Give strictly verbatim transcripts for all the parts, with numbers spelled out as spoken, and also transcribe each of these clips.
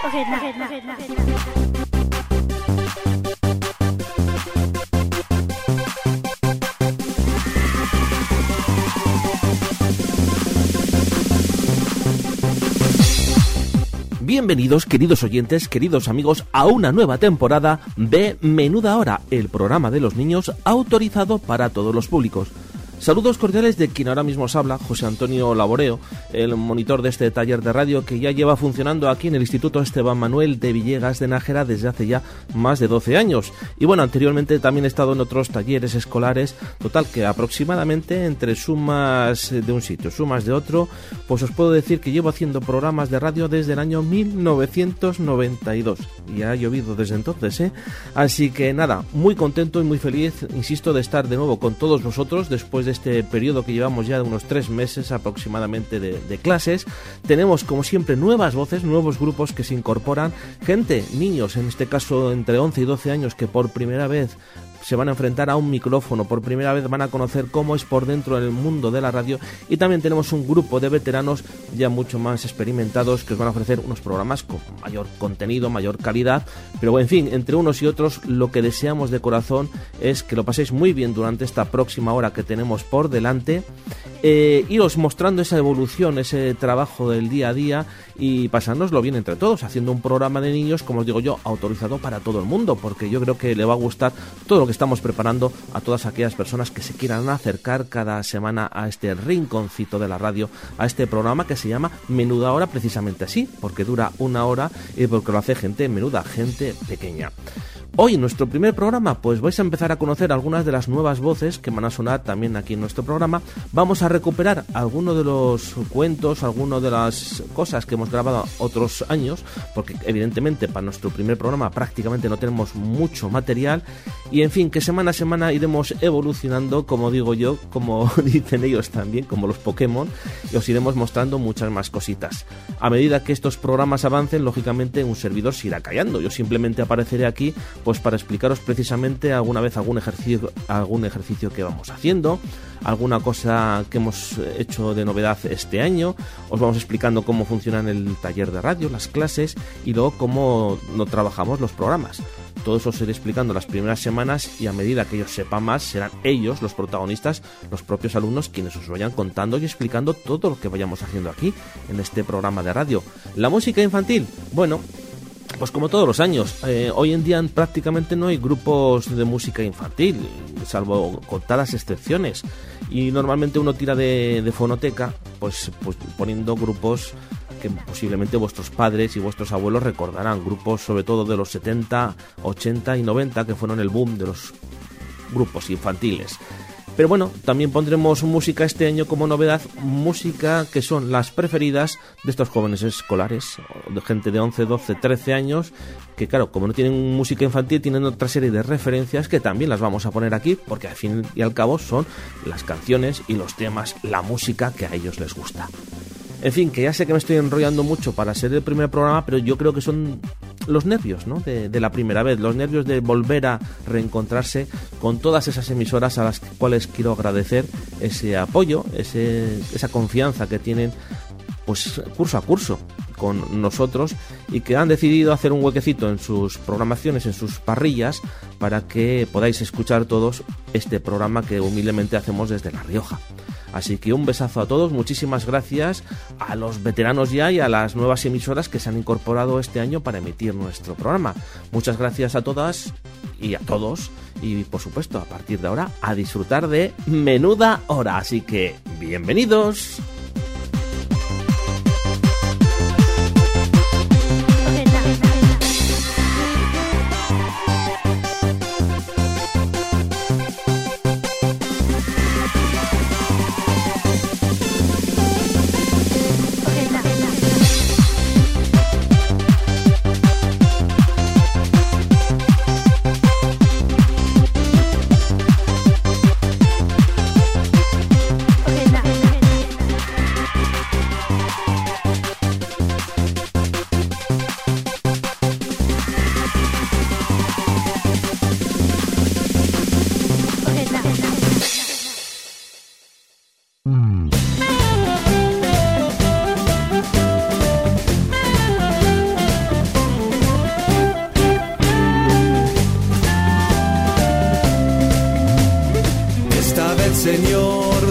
Bienvenidos, queridos oyentes, queridos amigos, a una nueva temporada de Menuda Hora, el programa de los niños autorizado para todos los públicos. Saludos cordiales de quien ahora mismo os habla, José Antonio Laboreo, el monitor de este taller de radio que ya lleva funcionando aquí en el Instituto Esteban Manuel de Villegas de Nájera desde hace ya más de doce años. Y bueno, anteriormente también he estado en otros talleres escolares, total que aproximadamente entre sumas de un sitio, sumas de otro, pues os puedo decir que llevo haciendo programas de radio desde el año mil novecientos noventa y dos. Y ha llovido desde entonces, ¿eh? Así que nada, muy contento y muy feliz, insisto, de estar de nuevo con todos vosotros después de este periodo que llevamos ya de unos tres meses aproximadamente de, de clases. Tenemos como siempre nuevas voces, nuevos grupos que se incorporan, gente, niños, en este caso entre once y doce años, que por primera vez se van a enfrentar a un micrófono, por primera vez van a conocer cómo es por dentro del mundo de la radio, y también tenemos un grupo de veteranos ya mucho más experimentados que os van a ofrecer unos programas con mayor contenido, mayor calidad, pero en fin, entre unos y otros lo que deseamos de corazón es que lo paséis muy bien durante esta próxima hora que tenemos por delante, eh, iros mostrando esa evolución, ese trabajo del día a día y pasárnoslo bien entre todos, haciendo un programa de niños, como os digo yo, autorizado para todo el mundo, porque yo creo que le va a gustar todo lo que estamos preparando a todas aquellas personas que se quieran acercar cada semana a este rinconcito de la radio, a este programa que se llama Menuda Hora, precisamente así, porque dura una hora y porque lo hace gente menuda, gente pequeña. Hoy en nuestro primer programa pues vais a empezar a conocer algunas de las nuevas voces que van a sonar también aquí en nuestro programa. Vamos a recuperar algunos de los cuentos, algunas de las cosas que hemos grabado otros años, porque evidentemente para nuestro primer programa prácticamente no tenemos mucho material, y en fin, que semana a semana iremos evolucionando, como digo yo, como dicen ellos también, como los Pokémon, y os iremos mostrando muchas más cositas. A medida que estos programas avancen, lógicamente un servidor se irá callando. Yo simplemente apareceré aquí pues para explicaros precisamente alguna vez algún ejercicio, algún ejercicio que vamos haciendo, alguna cosa que hemos hecho de novedad este año. Os vamos explicando cómo funcionan el taller de radio, las clases, y luego cómo no trabajamos los programas. Todo eso os iré explicando las primeras semanas, y a medida que ellos sepan más, serán ellos los protagonistas, los propios alumnos, quienes os vayan contando y explicando todo lo que vayamos haciendo aquí en este programa de radio. La música infantil, bueno, pues como todos los años, eh, hoy en día prácticamente no hay grupos de música infantil, salvo contadas excepciones, y normalmente uno tira de, de fonoteca, pues, pues poniendo grupos que posiblemente vuestros padres y vuestros abuelos recordarán, grupos sobre todo de los setenta, ochenta y noventa, que fueron el boom de los grupos infantiles. Pero bueno, también pondremos música este año como novedad, música que son las preferidas de estos jóvenes escolares, de gente de once, doce, trece años, que claro, como no tienen música infantil, tienen otra serie de referencias que también las vamos a poner aquí, porque al fin y al cabo son las canciones y los temas, la música que a ellos les gusta. En fin, que ya sé que me estoy enrollando mucho para ser el primer programa, pero yo creo que son los nervios, ¿no?, de, de la primera vez, los nervios de volver a reencontrarse con todas esas emisoras a las cuales quiero agradecer ese apoyo, ese, esa confianza que tienen, pues curso a curso con nosotros, y que han decidido hacer un huequecito en sus programaciones, en sus parrillas, para que podáis escuchar todos este programa que humildemente hacemos desde La Rioja. Así que un besazo a todos, muchísimas gracias a los veteranos ya y a las nuevas emisoras que se han incorporado este año para emitir nuestro programa. Muchas gracias a todas y a todos, y por supuesto a partir de ahora a disfrutar de Menuda Hora, así que bienvenidos.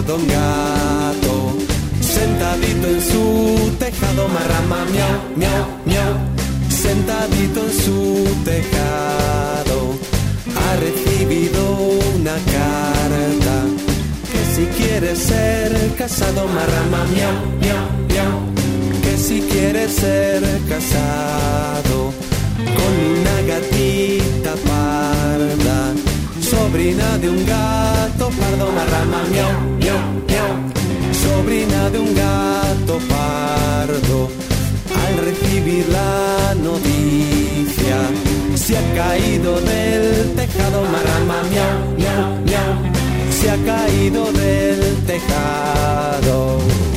recuerdo un gato sentadito en su tejado, marrama, miau, miau, miau. Sentadito en su tejado, ha recibido una carta que si quiere ser casado, marrama, miau, miau, miau. Que si quiere ser casado con una gatita parda, sobrina de un gato pardo, marrama, miau, miau, miau. Sobrina de un gato pardo, al recibir la noticia, se ha caído del tejado, marrama, miau, miau, miau. Se ha caído del tejado.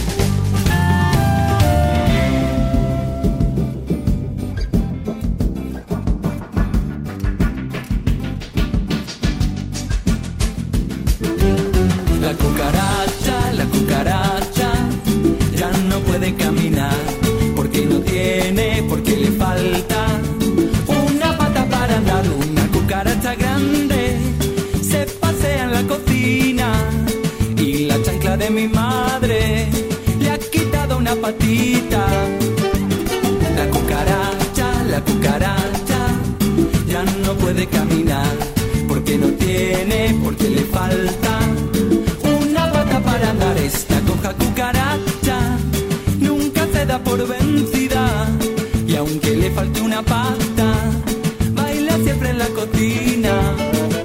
La cucaracha, la cucaracha, ya no puede caminar, porque no tiene, porque le falta una pata para andar. Una cucaracha grande se pasea en la cocina y la chancla de mi madre le ha quitado una patita. La cucaracha, la cucaracha, ya no puede caminar, porque no tiene, porque le falta una pata para andar. Esta coja cucaracha nunca se da por vencida, y aunque le falte una pata, baila siempre en la cocina.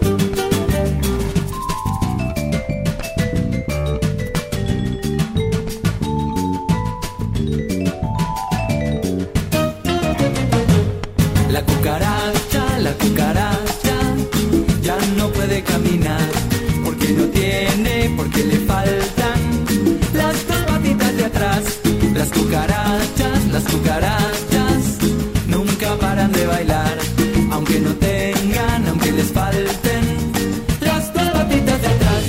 La cucaracha, la cucaracha, ya no puede caminar, porque no tiene, porque le faltan las dos patitas de atrás. Las cucarachas, las cucarachas, nunca paran de bailar, aunque no tengan, aunque les falten las dos patitas de atrás.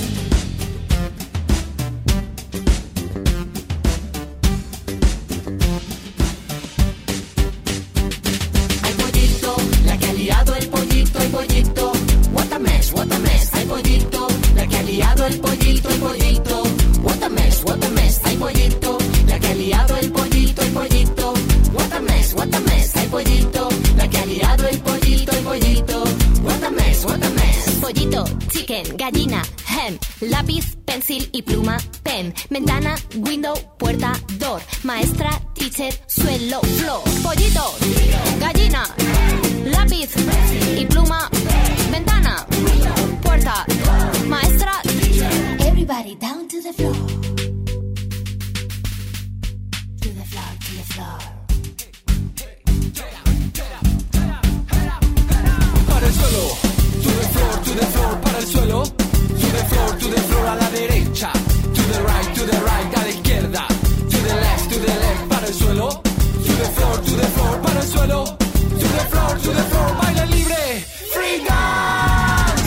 Ay, pollito, la que ha liado el pollito, el pollito. What a mess, what a mess. Ay, pollito, la que ha liado el pollito, el pollito. What a mess, what a mess. Ay, pollito, la que ha liado el pollito, el pollito. What a mess, what a mess. Ay, pollito, la que ha liado el pollito, el pollito. What a mess, what a mess. Pollito, chicken, gallina, hen, lápiz, pencil y pluma, pen, ventana, window, puerta, door, maestra, teacher, suelo, floor. Pollito, gallina, lápiz y pluma, ventana, puerta, maestra. Everybody down to the floor. To the floor, to the floor. Para el suelo, to the floor, to the floor, para el suelo, to the floor, to the floor, a la derecha, to the right, to the right, a la izquierda, to the left, to the left, para el suelo, to the floor, to the floor, para el suelo, to the floor, to the floor, baila libre, free dance.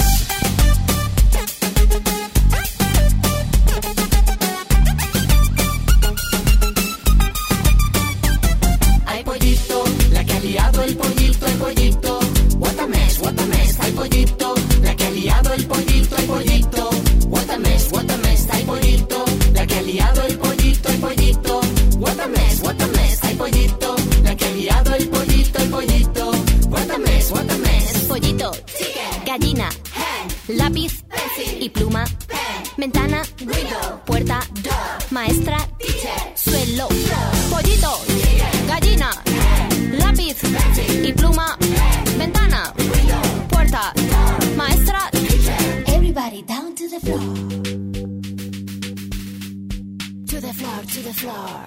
Ay, pollito, la que ha liado el pollito, el pollito. What a mess, what a mess. Ay, pollito, la que ha liado el pollito, el pollito. What a mess, what a mess. Ay, pollito, la que ha liado el pollito, el pollito. What a mess, what a mess. Ay, pollito, la que ha liado el pollito, el pollito. What a mess, what a mess. Pollito, gallina, lápiz y pluma, ventana, puerta, maestra, suelo. Pollito, gallina, lápiz y pluma, ventana, puerta, maestra. Everybody down to the floor. To the floor, to the floor.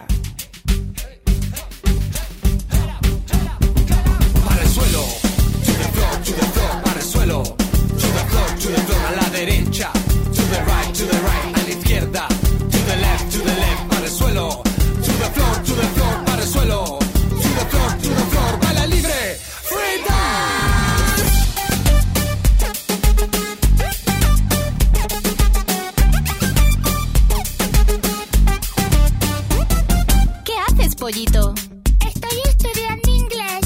Para el suelo, to the floor, to the floor, para el suelo, to the floor, to the floor, a la derecha, to the right, to the right, a la izquierda, to the left, to the left, para el suelo, to the floor, to the floor, para el suelo, to the floor, to the floor, baila libre, free dance. ¿Qué haces, pollito? Estoy estudiando inglés.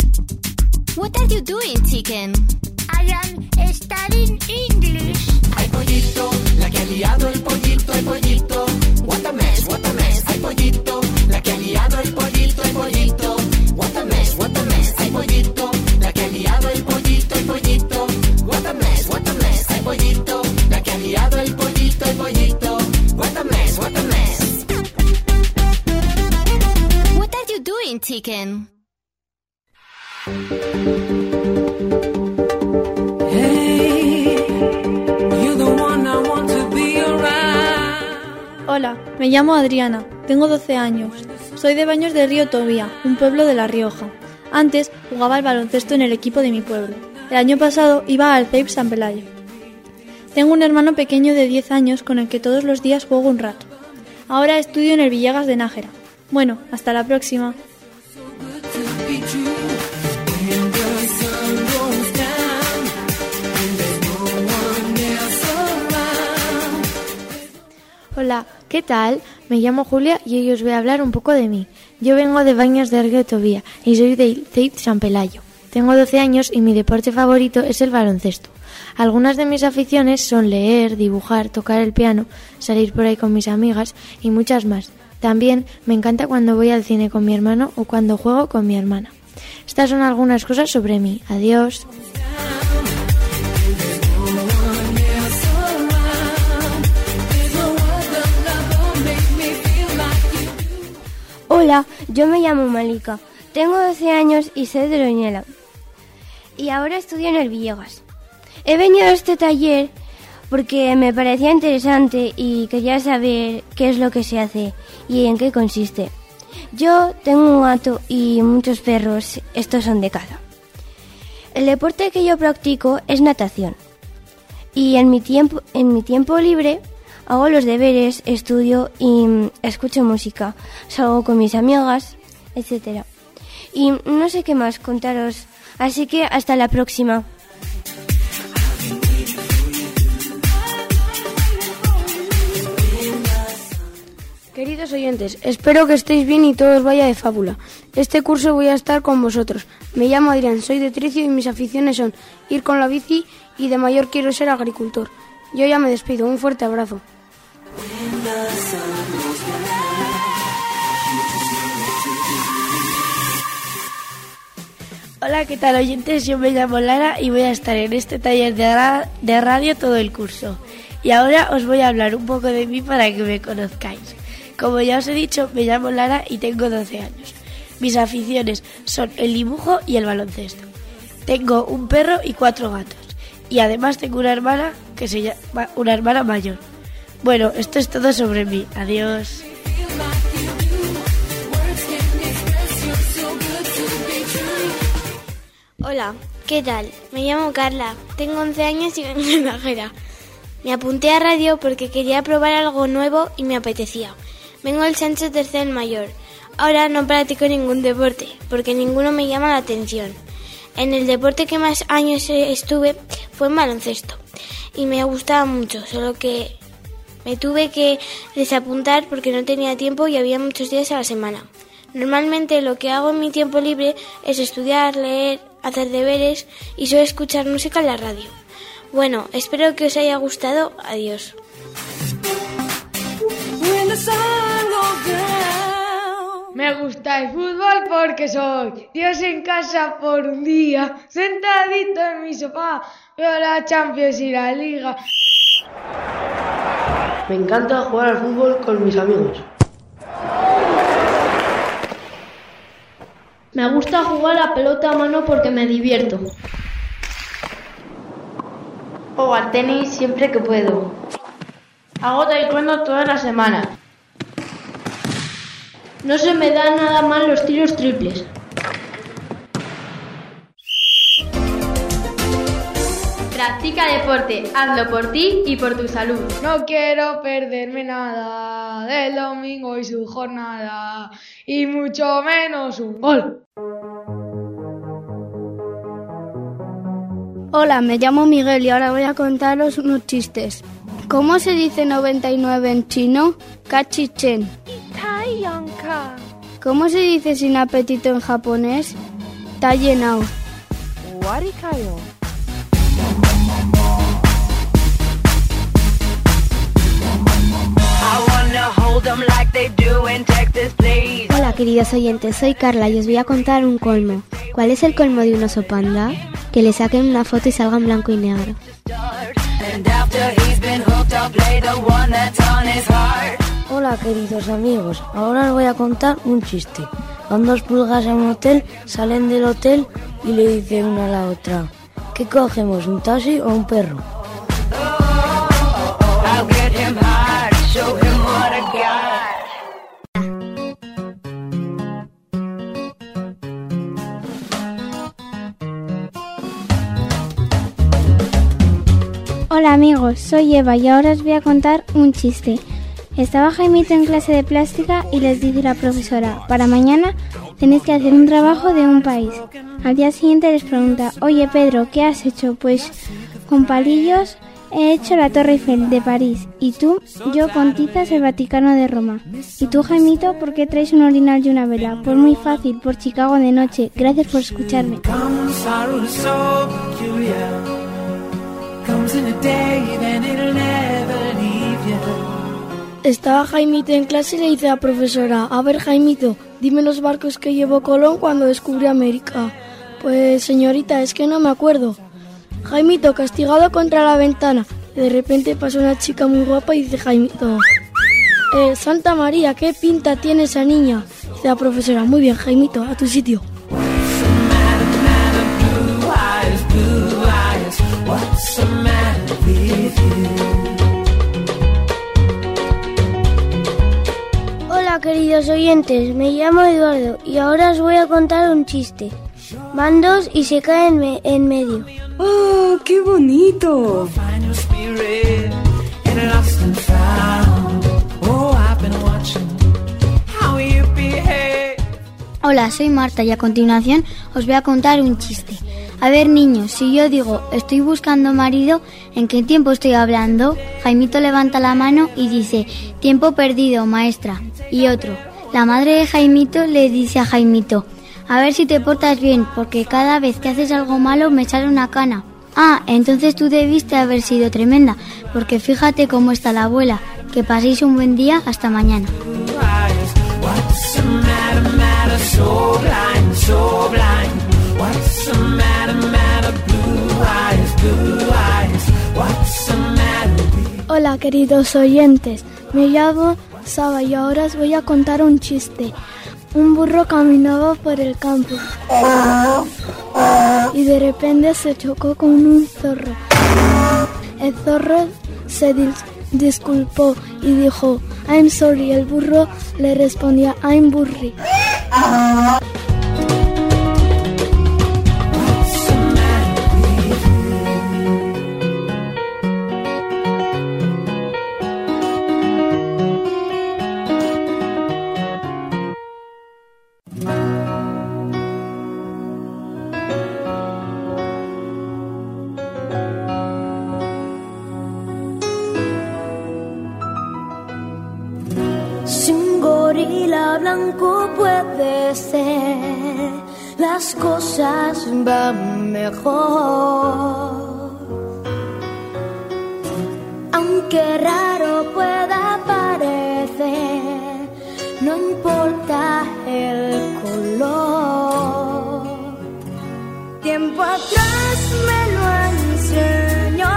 What are you doing, chicken? I am studying English. Ay, pollito, la que ha liado el pollito, el pollito. What a mess, what a mess, hay pollito, la que ha liado el pollito, el pollito. What a mess, what a mess, hay pollito, la que ha liado el pollito, el pollito. What a mess, what a mess, hay pollito, la que ha liado el pollito, el pollito. What a mess, what a mess. What are you doing, chicken? Hola, me llamo Adriana, tengo doce años. Soy de Baños de Río Tobía, un pueblo de La Rioja. Antes jugaba al baloncesto en el equipo de mi pueblo. El año pasado iba al C E I P San Pelayo. Tengo un hermano pequeño de diez años con el que todos los días juego un rato. Ahora estudio en el Villegas de Nájera. Bueno, hasta la próxima. Hola, ¿qué tal? Me llamo Julia y hoy os voy a hablar un poco de mí. Yo vengo de Baños de Río Tobía y soy del C E I P San Pelayo. Tengo doce años y mi deporte favorito es el baloncesto. Algunas de mis aficiones son leer, dibujar, tocar el piano, salir por ahí con mis amigas y muchas más. También me encanta cuando voy al cine con mi hermano o cuando juego con mi hermana. Estas son algunas cosas sobre mí. Adiós. Hola, yo me llamo Malika, tengo doce años y soy de Loñela y ahora estudio en el Villegas. He venido a este taller porque me parecía interesante y quería saber qué es lo que se hace y en qué consiste. Yo tengo un gato y muchos perros, estos son de caza. El deporte que yo practico es natación y en mi tiempo, en mi tiempo libre hago los deberes, estudio y escucho música, salgo con mis amigas, etcétera. Y no sé qué más contaros, así que hasta la próxima. Queridos oyentes, espero que estéis bien y todo os vaya de fábula. Este curso voy a estar con vosotros. Me llamo Adrián, soy de Tricio y mis aficiones son ir con la bici y de mayor quiero ser agricultor. Yo ya me despido, un fuerte abrazo. Hola, ¿qué tal oyentes? Yo me llamo Lara y voy a estar en este taller de, ra- de radio todo el curso. Y ahora os voy a hablar un poco de mí para que me conozcáis. Como ya os he dicho, me llamo Lara y tengo doce años. Mis aficiones son el dibujo y el baloncesto. Tengo un perro y cuatro gatos. Y además tengo una hermana que se llama una hermana mayor. Bueno, esto es todo sobre mí. Adiós. Hola, ¿qué tal? Me llamo Carla, tengo once años y vengo de Nájera. Me apunté a radio porque quería probar algo nuevo y me apetecía. Vengo del Sánchez Tercer Mayor. Ahora no practico ningún deporte porque ninguno me llama la atención. En el deporte que más años estuve fue en baloncesto y me gustaba mucho, solo que me tuve que desapuntar porque no tenía tiempo y había muchos días a la semana. Normalmente lo que hago en mi tiempo libre es estudiar, leer, hacer deberes y solo escuchar música en la radio. Bueno, espero que os haya gustado. Adiós. Me gusta el fútbol porque soy Dios en casa por un día, sentadito en mi sofá, veo la Champions y la Liga. Me encanta jugar al fútbol con mis amigos. Me gusta jugar a pelota a mano porque me divierto. Juego al tenis siempre que puedo. Hago taekwondo toda la semana. No se me dan nada mal los tiros triples. Practica deporte, hazlo por ti y por tu salud. No quiero perderme nada del domingo y su jornada, y mucho menos un gol. Hola, me llamo Miguel y ahora voy a contaros unos chistes. ¿Cómo se dice noventa y nueve en chino? Kachi-chen. ¿Cómo se dice sin apetito en japonés? Ta llenao. Hola queridos oyentes, soy Carla y os voy a contar un colmo. ¿Cuál es el colmo de un oso panda? Que le saquen una foto y salga en blanco y negro. Hola queridos amigos, ahora os voy a contar un chiste. Van dos pulgas a un hotel, salen del hotel y le dicen una a la otra: ¿qué cogemos, un taxi o un perro? Hola amigos, soy Eva y ahora os voy a contar un chiste. Estaba Jaimito en clase de plástica y les dice la profesora: para mañana tenéis que hacer un trabajo de un país. Al día siguiente les pregunta: oye Pedro, ¿qué has hecho? Pues con palillos he hecho la Torre Eiffel de París. ¿Y tú? Yo con tizas el Vaticano de Roma. ¿Y tú, Jaimito, por qué traes un orinal y una vela? Pues muy fácil, por Chicago de noche. Gracias por escucharme. Estaba Jaimito en clase y le dice a la profesora: a ver Jaimito, dime los barcos que llevó Colón cuando descubrió América. Pues señorita, es que no me acuerdo. Jaimito, castigado contra la ventana. De repente pasa una chica muy guapa y dice Jaimito: eh, Santa María, ¿qué pinta tiene esa niña? Dice la profesora: muy bien Jaimito, a tu sitio. Hola queridos oyentes, me llamo Eduardo y ahora os voy a contar un chiste. Van dos y se caen me- en medio. ¡Oh, qué bonito! Hola, soy Marta y a continuación os voy a contar un chiste. A ver niños, si yo digo estoy buscando marido, ¿en qué tiempo estoy hablando? Jaimito levanta la mano y dice: tiempo perdido, maestra. Y otro: la madre de Jaimito le dice a Jaimito: a ver si te portas bien, porque cada vez que haces algo malo me sale una cana. Ah, entonces tú debiste haber sido tremenda, porque fíjate cómo está la abuela. Que paséis un buen día, hasta mañana. Hola queridos oyentes, me llamo Saba y ahora os voy a contar un chiste. Un burro caminaba por el campo y de repente se chocó con un zorro. El zorro se dis- disculpó y dijo: I'm sorry. El burro le respondía: I'm burry. Si un gorila blanco puede ser, las cosas van mejor. Aunque raro pueda parecer, no importa el color. Tiempo atrás me lo enseñó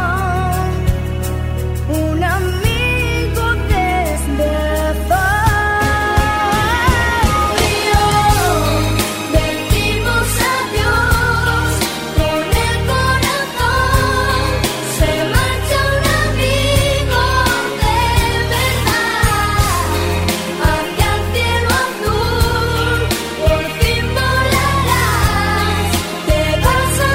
un amigo desde Te vas a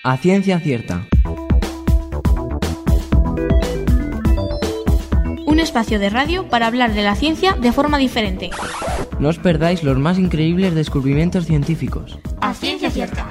A ciencia cierta. Un espacio de radio para hablar de la ciencia de forma diferente. No os perdáis los más increíbles descubrimientos científicos. A ciencia cierta.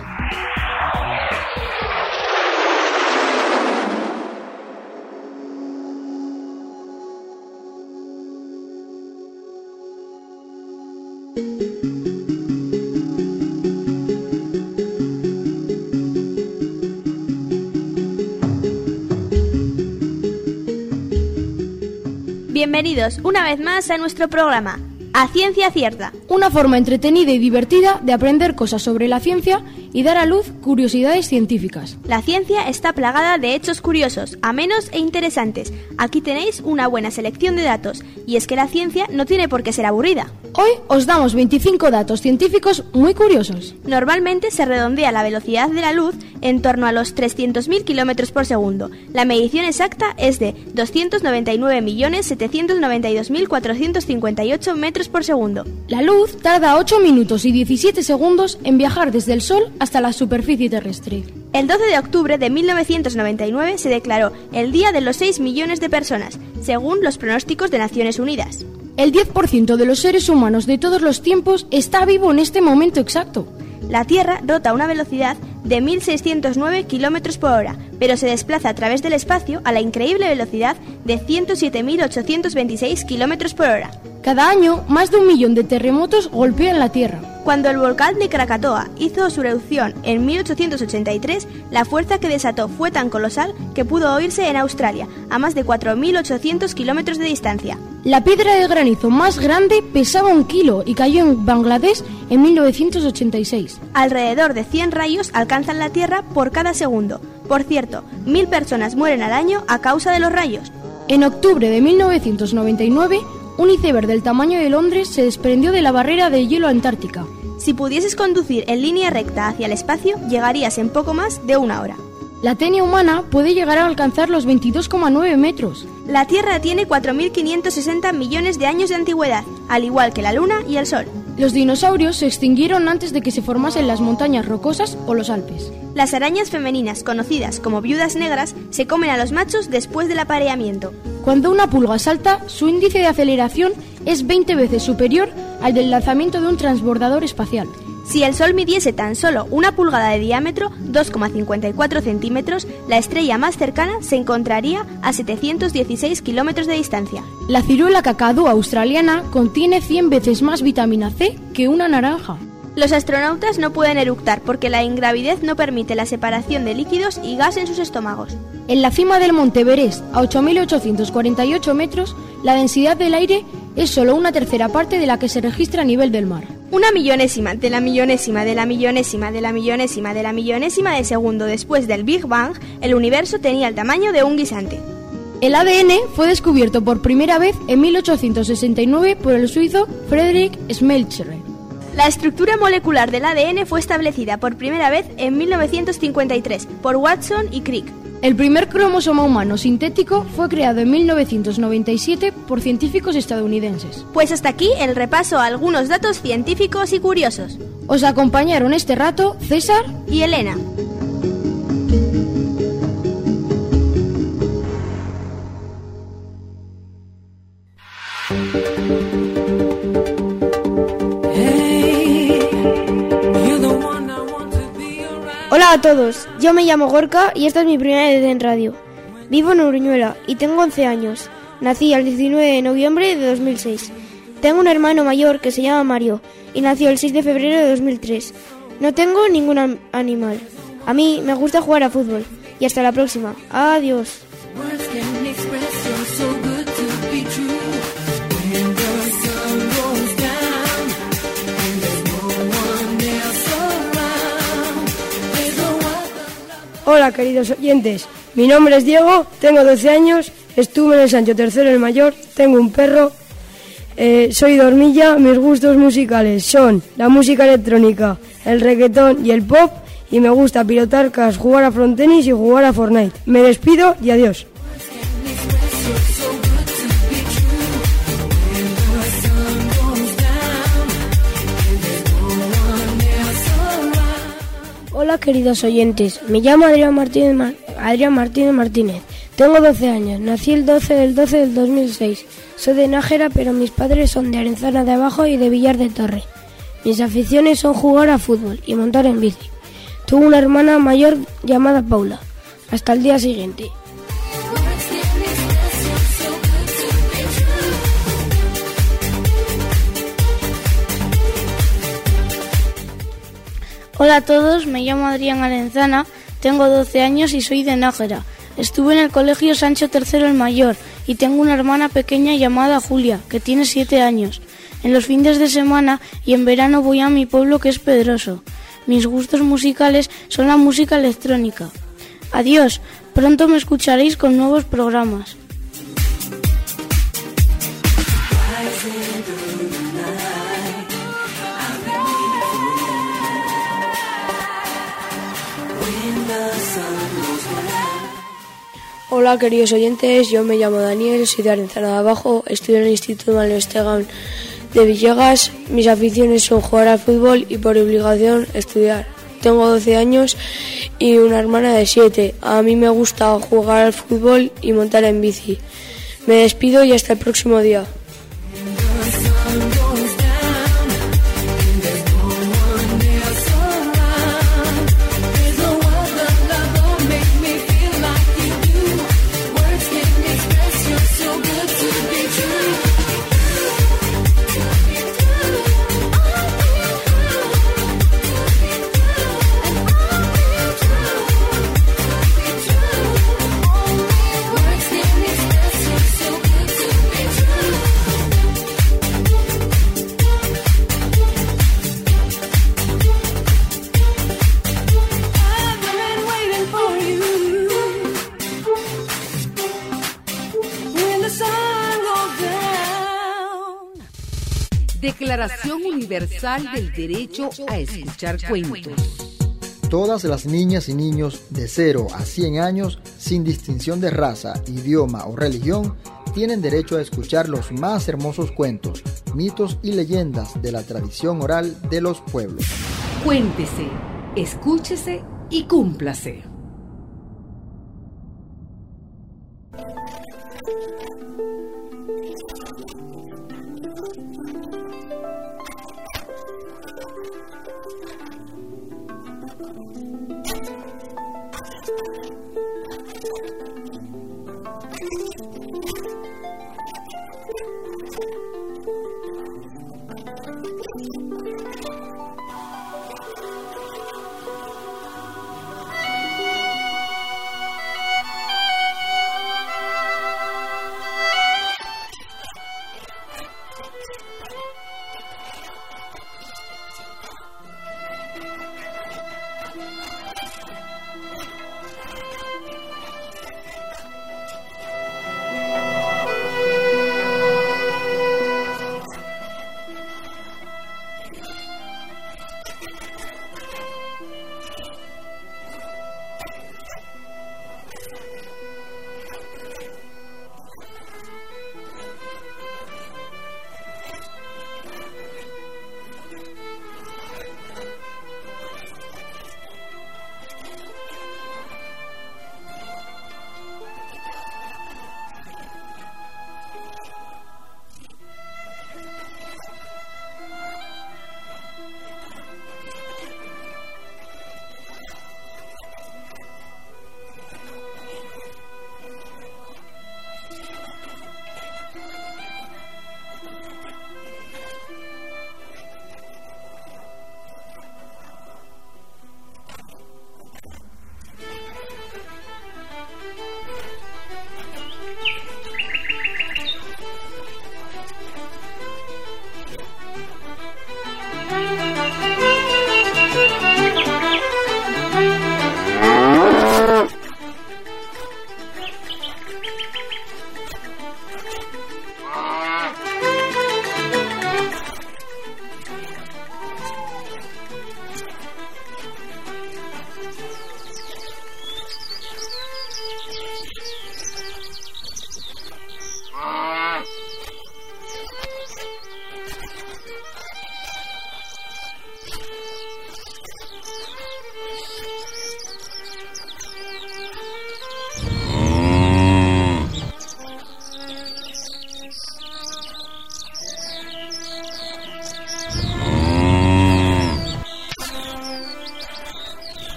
Bienvenidos una vez más a nuestro programa, A Ciencia Cierta. Una forma entretenida y divertida de aprender cosas sobre la ciencia y dar a luz curiosidades científicas. La ciencia está plagada de hechos curiosos, amenos e interesantes. Aquí tenéis una buena selección de datos, y es que la ciencia no tiene por qué ser aburrida. Hoy os damos veinticinco datos científicos muy curiosos. Normalmente se redondea la velocidad de la luz en torno a los trescientos mil kilómetros por segundo. La medición exacta es de doscientos noventa y nueve millones setecientos noventa y dos mil cuatrocientos cincuenta y ocho metros por segundo. La luz tarda ocho minutos y diecisiete segundos en viajar desde el Sol hasta la superficie terrestre. El doce de octubre de mil novecientos noventa y nueve se declaró el Día de los seis millones de personas, según los pronósticos de Naciones Unidas. El diez por ciento de los seres humanos de todos los tiempos está vivo en este momento exacto. La Tierra rota a una velocidad de mil seiscientos nueve kilómetros por hora, pero se desplaza a través del espacio a la increíble velocidad de ciento siete mil ochocientos veintiséis kilómetros por hora. Cada año, más de un millón de terremotos golpean la Tierra. Cuando el volcán de Krakatoa hizo su erupción en mil ochocientos ochenta y tres, la fuerza que desató fue tan colosal que pudo oírse en Australia, a más de cuatro mil ochocientos kilómetros de distancia. La piedra de granizo más grande pesaba un kilo y cayó en Bangladesh en mil novecientos ochenta y seis. Alrededor de cien rayos alcanzan la Tierra por cada segundo. Por cierto, mil personas mueren al año a causa de los rayos. En octubre de mil novecientos noventa y nueve, un iceberg del tamaño de Londres se desprendió de la barrera de hielo antártica. Si pudieses conducir en línea recta hacia el espacio, llegarías en poco más de una hora. La tenia humana puede llegar a alcanzar los veintidós coma nueve metros. La Tierra tiene cuatro mil quinientos sesenta millones de años de antigüedad, al igual que la Luna y el Sol. Los dinosaurios se extinguieron antes de que se formasen las montañas rocosas o los Alpes. Las arañas femeninas, conocidas como viudas negras, se comen a los machos después del apareamiento. Cuando una pulga salta, su índice de aceleración es veinte veces superior al del lanzamiento de un transbordador espacial. Si el Sol midiese tan solo una pulgada de diámetro, dos coma cincuenta y cuatro centímetros, la estrella más cercana se encontraría a setecientos dieciséis kilómetros de distancia. La ciruela cacadú australiana contiene cien veces más vitamina C que una naranja. Los astronautas no pueden eructar porque la ingravidez no permite la separación de líquidos y gas en sus estómagos. En la cima del monte Everest, a ocho mil ochocientos cuarenta y ocho metros, la densidad del aire es solo una tercera parte de la que se registra a nivel del mar. Una millonésima de la millonésima de la millonésima de la millonésima de la millonésima de segundo después del Big Bang, el universo tenía el tamaño de un guisante. El A D N fue descubierto por primera vez en mil ochocientos sesenta y nueve por el suizo Friedrich Schmelzer. La estructura molecular del A D N fue establecida por primera vez en mil novecientos cincuenta y tres por Watson y Crick. El primer cromosoma humano sintético fue creado en mil novecientos noventa y siete por científicos estadounidenses. Pues hasta aquí el repaso a algunos datos científicos y curiosos. Os acompañaron este rato César y Elena. Hola a todos, yo me llamo Gorka y esta es mi primera vez en radio. Vivo en Uruñuela y tengo once años. Nací el diecinueve de noviembre de dos mil seis. Tengo un hermano mayor que se llama Mario y nació el seis de febrero de dos mil tres. No tengo ningún am- animal. A mí me gusta jugar a fútbol. Y hasta la próxima. Adiós. Hola queridos oyentes, mi nombre es Diego, tengo doce años, estuve en el Sancho tercero el Mayor, tengo un perro, eh, soy de Hormilla, mis gustos musicales son la música electrónica, el reggaetón y el pop y me gusta pilotar cars, jugar a frontenis y jugar a Fortnite. Me despido y adiós. Hola Hola queridos oyentes, me llamo Adrián Martínez, Mar- Adrián Martínez Martínez, tengo doce años, nací el doce del doce del dos mil seis, soy de Nájera pero mis padres son de Arenzana de Abajo y de Villar de Torre. Mis aficiones son jugar a fútbol y montar en bici. Tuve una hermana mayor llamada Paula, hasta el día siguiente. Hola a todos, me llamo Adrián Arenzana, tengo doce años y soy de Nájera. Estuve en el colegio Sancho tercero el Mayor y tengo una hermana pequeña llamada Julia, que tiene siete años. En los fines de semana y en verano voy a mi pueblo que es Pedroso. Mis gustos musicales son la música electrónica. Adiós, pronto me escucharéis con nuevos programas. Hola queridos oyentes, yo me llamo Daniel, soy de Arenzana de Abajo, estudio en el Instituto Manuel Esteban de Villegas. Mis aficiones son jugar al fútbol y por obligación estudiar. Tengo doce años y una hermana de siete. A mí me gusta jugar al fútbol y montar en bici. Me despido y hasta el próximo día. Declaración Universal del Derecho a Escuchar Cuentos. Todas las niñas y niños de cero a cien años, sin distinción de raza, idioma o religión, tienen derecho a escuchar los más hermosos cuentos, mitos y leyendas de la tradición oral de los pueblos. Cuéntese, escúchese y cúmplase.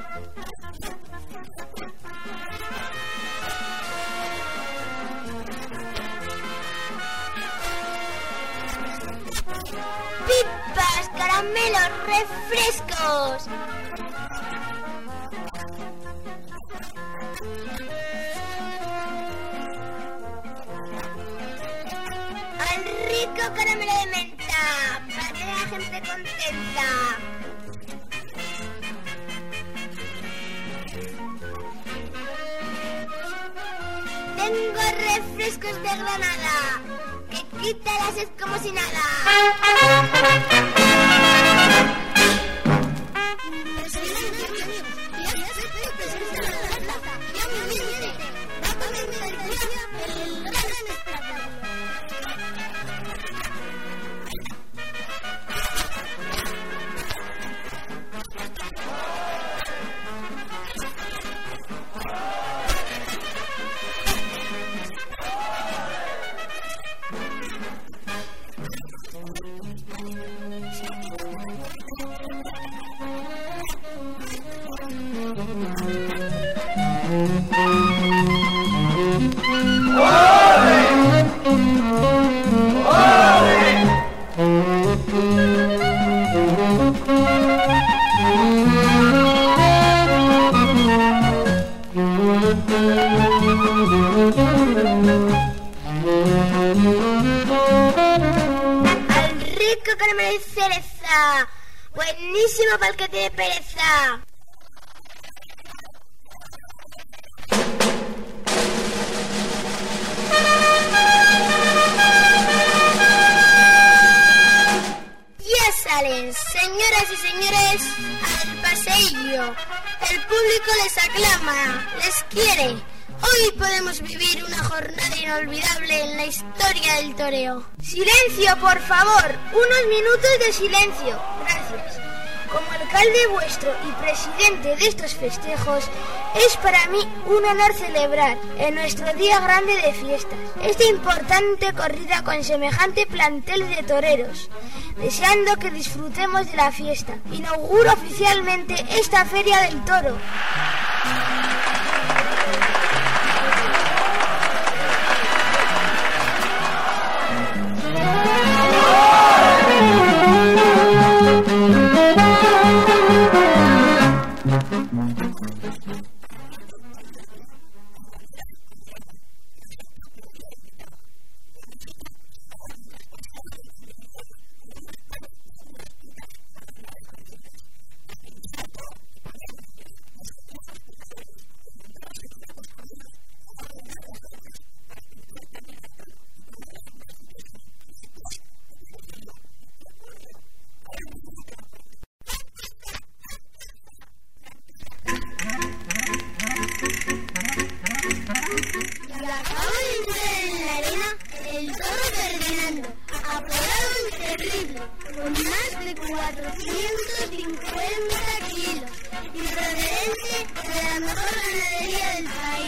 Pipas, caramelos, refrescos. Al rico caramelo de menta, para que la gente contenta. Tengo refrescos de Granada, que quita la sed como si nada. Al rico caramelo de cereza, buenísimo para el que tiene pereza. Ya salen, señoras y señores, al paseillo. El público les aclama, les quiere. Hoy podemos vivir una jornada inolvidable en la historia del toreo. Silencio, por favor. Unos minutos de silencio. Gracias. Como alcalde vuestro y presidente de estos festejos, es para mí un honor celebrar en nuestro día grande de fiestas esta importante corrida con semejante plantel de toreros. Deseando que disfrutemos de la fiesta, inauguro oficialmente esta Feria del Toro. cuatrocientos cincuenta kilos y procedente de la mejor ganadería del país.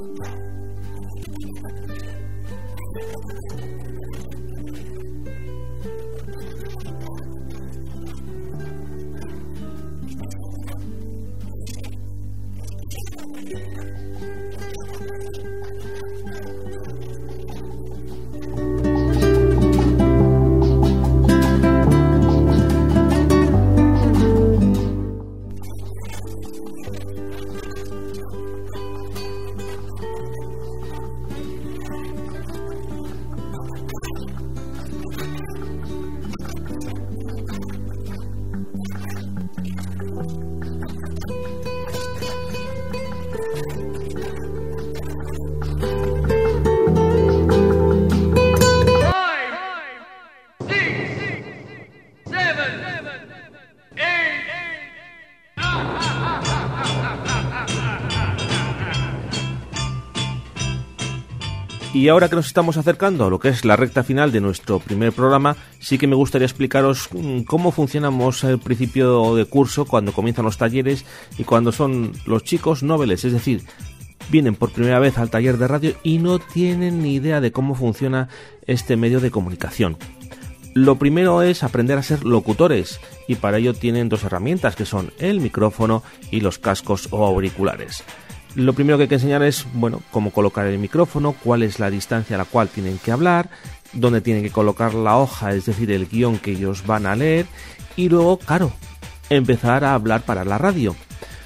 Y ahora que nos estamos acercando a lo que es la recta final de nuestro primer programa, sí que me gustaría explicaros cómo funcionamos al principio de curso, cuando comienzan los talleres y cuando son los chicos noveles, es decir, vienen por primera vez al taller de radio y no tienen ni idea de cómo funciona este medio de comunicación. Lo primero es aprender a ser locutores y para ello tienen dos herramientas que son el micrófono y los cascos o auriculares. Lo primero que hay que enseñar es, bueno, cómo colocar el micrófono, cuál es la distancia a la cual tienen que hablar, dónde tienen que colocar la hoja, es decir, el guión que ellos van a leer, y luego, claro, empezar a hablar para la radio.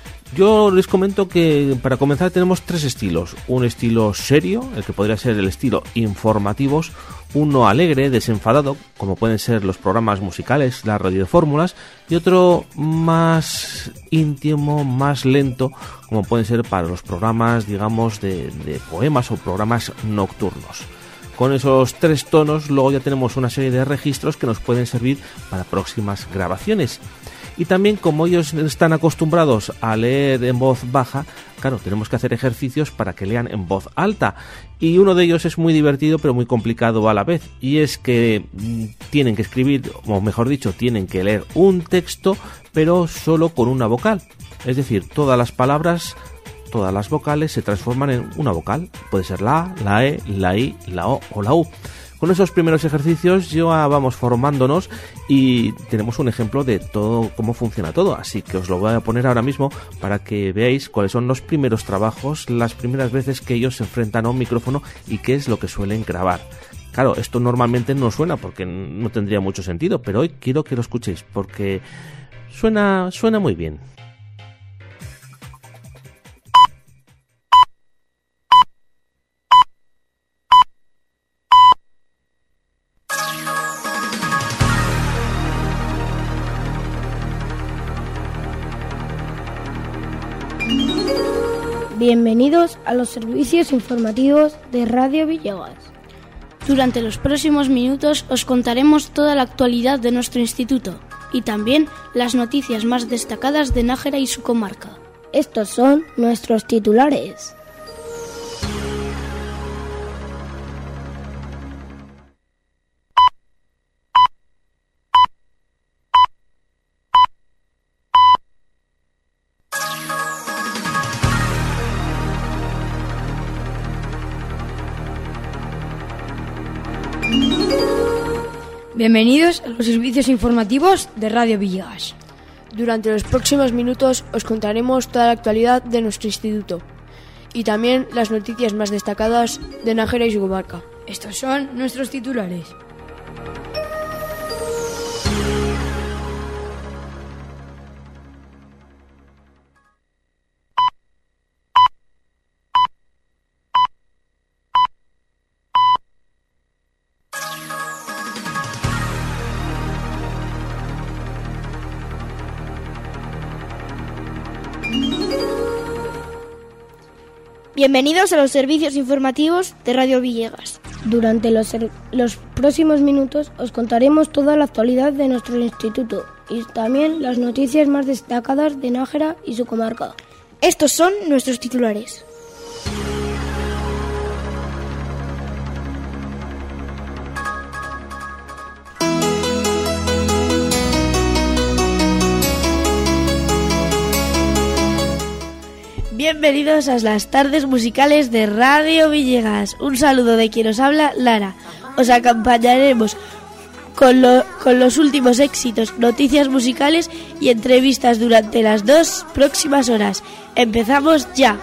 Yo les comento que para comenzar tenemos tres estilos. Un estilo serio, el que podría ser el estilo informativos, uno alegre, desenfadado, como pueden ser los programas musicales, la radio de fórmulas, y otro más íntimo, más lento, como pueden ser para los programas, digamos, de, de poemas o programas nocturnos. Con esos tres tonos luego ya tenemos una serie de registros que nos pueden servir para próximas grabaciones. Y también, como ellos están acostumbrados a leer en voz baja, claro, tenemos que hacer ejercicios para que lean en voz alta. Y uno de ellos es muy divertido, pero muy complicado a la vez. Y es que mmm, tienen que escribir, o mejor dicho, tienen que leer un texto, pero solo con una vocal. Es decir, todas las palabras, todas las vocales se transforman en una vocal. Puede ser la A, la E, la I, la O o la U. Con esos primeros ejercicios ya vamos formándonos y tenemos un ejemplo de todo cómo funciona todo, así que os lo voy a poner ahora mismo para que veáis cuáles son los primeros trabajos, las primeras veces que ellos se enfrentan a un micrófono y qué es lo que suelen grabar. Claro, esto normalmente no suena porque no tendría mucho sentido, pero hoy quiero que lo escuchéis porque suena, suena muy bien. Bienvenidos a los servicios informativos de Radio Villegas. Durante los próximos minutos os contaremos toda la actualidad de nuestro instituto y también las noticias más destacadas de Nájera y su comarca. Estos son nuestros titulares. Bienvenidos a los servicios informativos de Radio Villegas. Durante los próximos minutos os contaremos toda la actualidad de nuestro instituto y también las noticias más destacadas de Nájera y su comarca. Estos son nuestros titulares. Bienvenidos a los servicios informativos de Radio Villegas. Durante los, los próximos minutos os contaremos toda la actualidad de nuestro instituto y también las noticias más destacadas de Nájera y su comarca. Estos son nuestros titulares. Bienvenidos a las tardes musicales de Radio Villegas. Un saludo de quien os habla, Lara. Os acompañaremos con, lo, con los últimos éxitos, noticias musicales y entrevistas durante las dos próximas horas. Empezamos ya.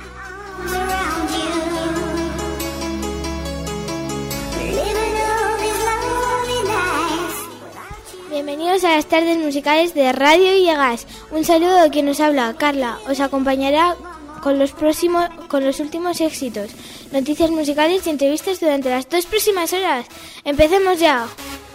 Bienvenidos a las tardes musicales de Radio Villegas. Un saludo de quien nos habla, Carla. Os acompañará con los próximos, con los últimos éxitos, noticias musicales y entrevistas durante las dos próximas horas. ¡Empecemos ya!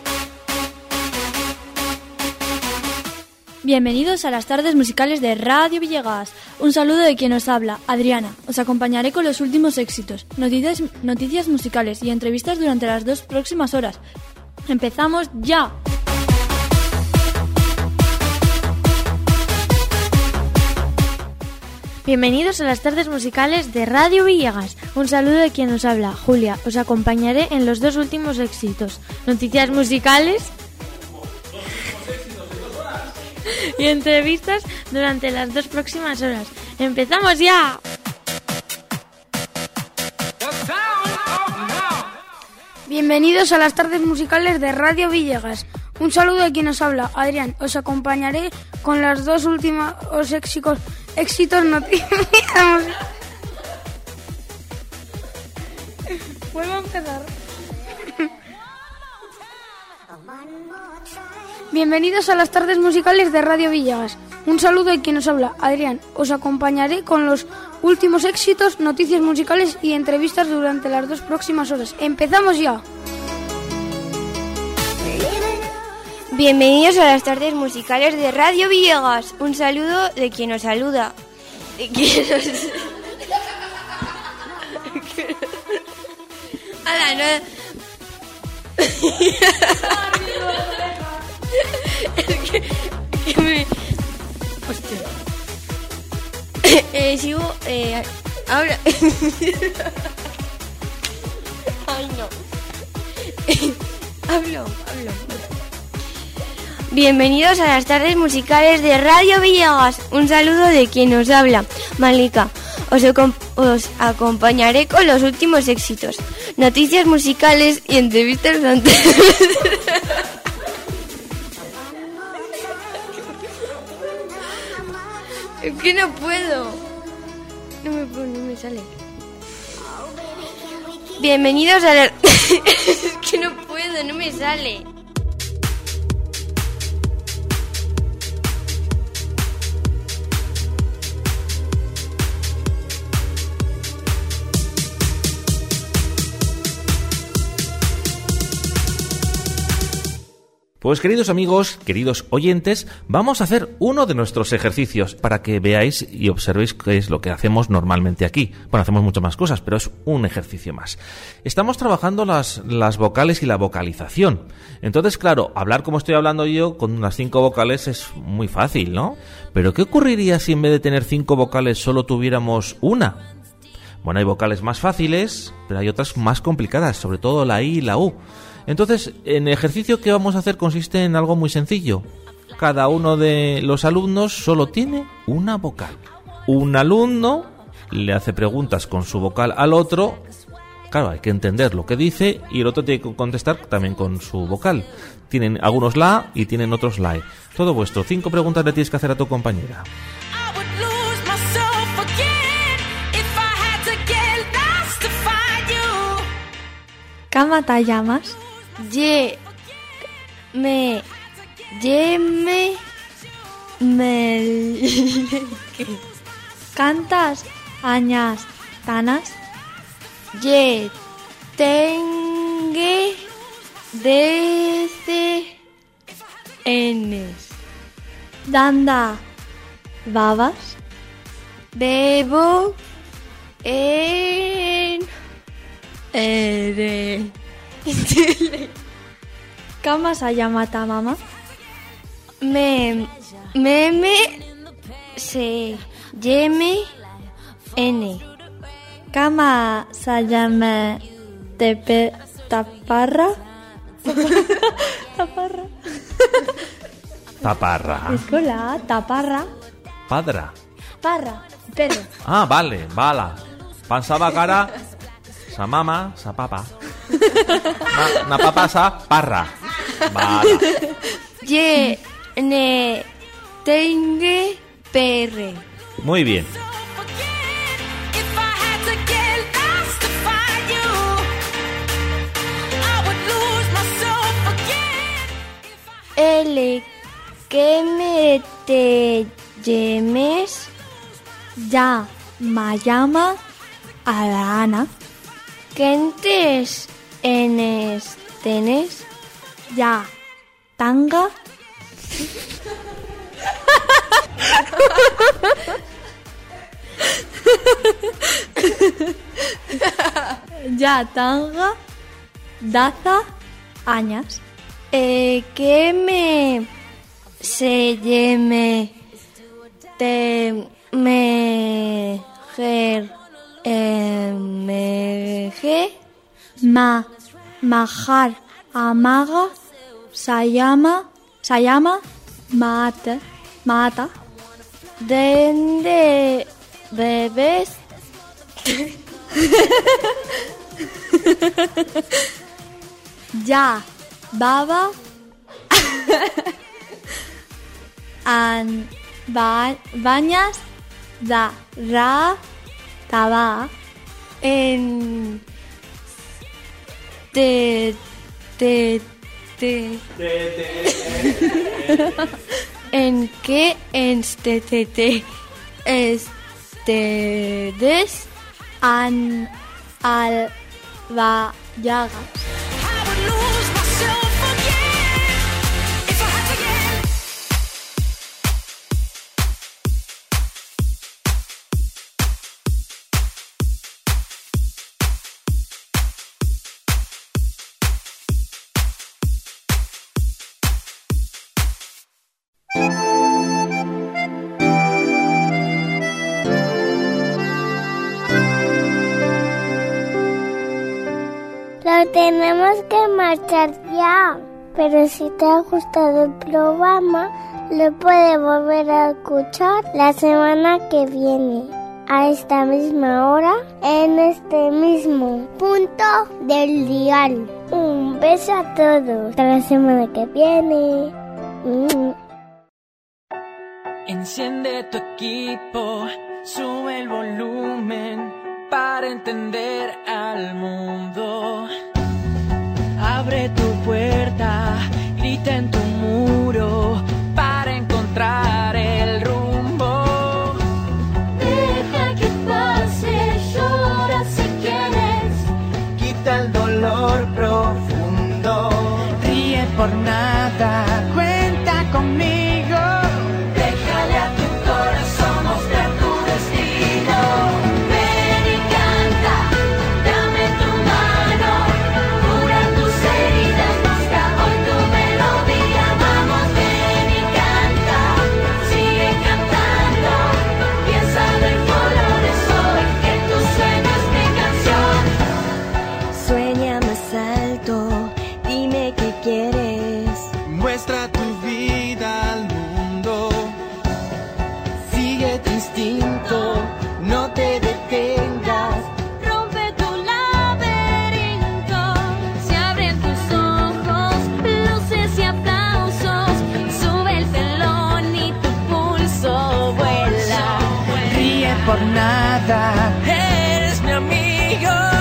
Bienvenidos a las tardes musicales de Radio Villegas. Un saludo de quien nos habla, Adriana. Os acompañaré con los últimos éxitos, noticias, noticias musicales y entrevistas durante las dos próximas horas. ¡Empezamos ya! Bienvenidos a las tardes musicales de Radio Villegas. Un saludo de quien nos habla, Julia. Os acompañaré en los dos últimos éxitos, noticias musicales y entrevistas durante las dos próximas horas. ¡Empezamos ya! Bienvenidos a las tardes musicales de Radio Villegas. Un saludo de quien nos habla, Adrián. Os acompañaré con los dos últimos éxitos, éxitos noticias. Vuelvo a empezar. Bienvenidos a las tardes musicales de Radio Villegas. Un saludo de quien nos habla, Adrián. Os acompañaré con los últimos éxitos, noticias musicales y entrevistas durante las dos próximas horas. ¡Empezamos ya! Bienvenidos a las tardes musicales de Radio Villegas. Un saludo de quien nos saluda. De quien nos... ¡Hala, no! Es que, que me... Hostia. Eh, sigo... Eh, ahora... Ay, no. hablo, hablo. Bienvenidos a las tardes musicales de Radio Villegas. Un saludo de quien nos habla, Malika. Os, os acompañaré con los últimos éxitos, noticias musicales y entrevistas durante... Es que no puedo. No me, no me sale. Bienvenidos a la... Es que no puedo, no me sale. Pues queridos amigos, queridos oyentes, vamos a hacer uno de nuestros ejercicios para que veáis y observéis qué es lo que hacemos normalmente aquí. Bueno, hacemos muchas más cosas, pero es un ejercicio más. Estamos trabajando las, las vocales y la vocalización. Entonces, claro, hablar como estoy hablando yo con unas cinco vocales es muy fácil, ¿no? Pero ¿qué ocurriría si en vez de tener cinco vocales solo tuviéramos una? Bueno, hay vocales más fáciles, pero hay otras más complicadas, sobre todo la I y la U. Entonces, el ejercicio que vamos a hacer consiste en algo muy sencillo. Cada uno de los alumnos solo tiene una vocal. Un alumno le hace preguntas con su vocal al otro. Claro, hay que entender lo que dice y el otro tiene que contestar también con su vocal. Tienen algunos la A y tienen otros la E. Todo vuestro. Cinco preguntas le tienes que hacer a tu compañera. ¿Cómo te llamas? Ye, me, ye, me, me, ¿Cantas añas tanas? Ye, tengue, dece, enes. Danda, babas? Bebo, en, ere. ¿Cómo se llama tu mamá? Me, meme, se, yeme, n. ¿Cómo se llama tepe, taparra? Taparra. Taparra. Escola, taparra. Padra. Parra, perro. Ah, vale, bala. Pensava que ara sa mama, sa papa. Na, na papa sa parra. Bala. Ye, ne, tengue, perre. Muy bien. L, que me te llames. Ya, me llama Ana. ¿Quentes enes tenes? Ya, tanga. Ya, tanga. Daza, añas. Eh, que me se llame te me ger eh, me ge ma majar amaga se llama se llama mata mata dende bebés ya baba an ba, bañas da ra taba en te te te en que este te te este des an al va llagas. Tenemos que marchar ya, pero si te ha gustado el programa, lo puedes volver a escuchar la semana que viene, a esta misma hora, en este mismo punto del dial. Un beso a todos, hasta la semana que viene. Mm. Enciende tu equipo, sube el volumen para entender al mundo. Abre tu puerta, grita en tu muro para encontrar el rumbo. Deja que pase, llora si quieres. Quita el dolor profundo. Ríe por nada, cuenta conmigo. Déjale a tu corazón mostrar tu destino. Ven y canta, dame tu mano. Cura tus heridas, busca hoy tu melodía. Vamos, ven y canta, sigue cantando. Piensa en colores hoy, que tu sueño es mi canción. Sueña más alto, dime qué quieres. Muestra tu vida al mundo. Sigue tu instinto, no te detengas. Rompe tu laberinto. Se abren tus ojos, luces y aplausos. Sube el telón y tu pulso vuela. Ríe por nada, eres mi amigo.